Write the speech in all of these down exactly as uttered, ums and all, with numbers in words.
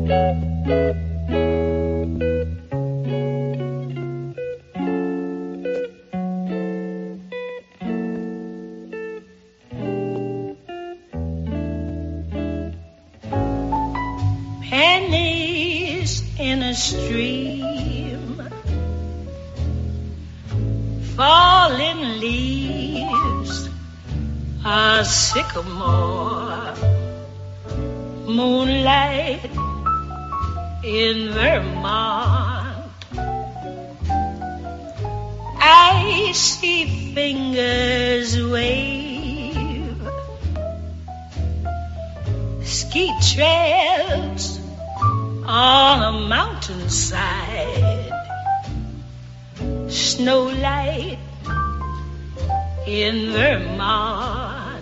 Pennies in a stream, falling leaves, a sycamore, moonlight in Vermont, icy fingers wave, ski trails on a mountainside, snowlight in Vermont,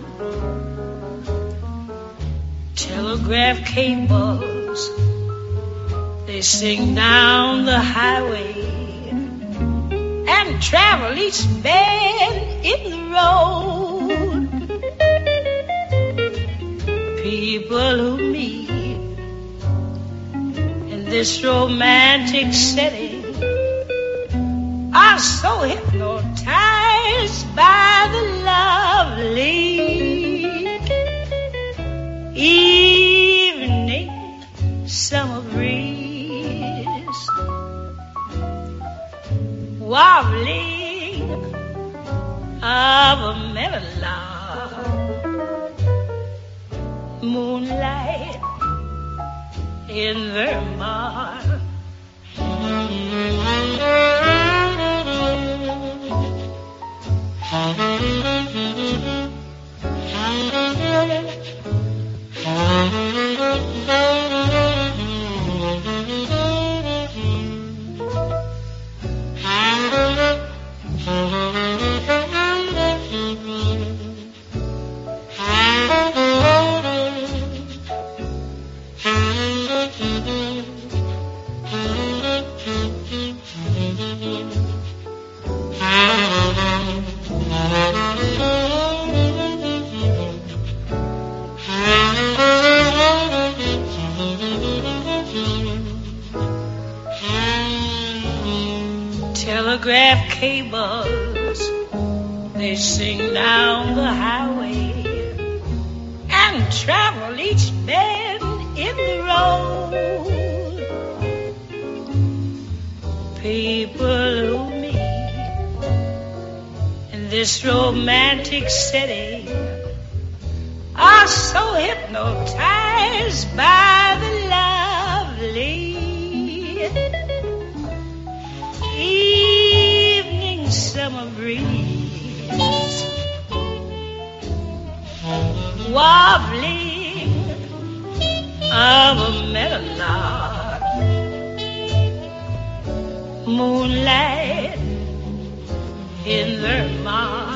telegraph cables, they sing down the highway and travel each bend in the road. People who meet in this romantic setting are so hypnotized by the lovely evening summer breeze, wobbling of a meadowlark, moonlight in Vermont. Telegraph cables, they sing down the highway and travel each bend in the road. People who meet in this romantic setting are so hypnotized by the lovely evening summer breeze, wobbling of a meadowlark, moonlight in Vermont.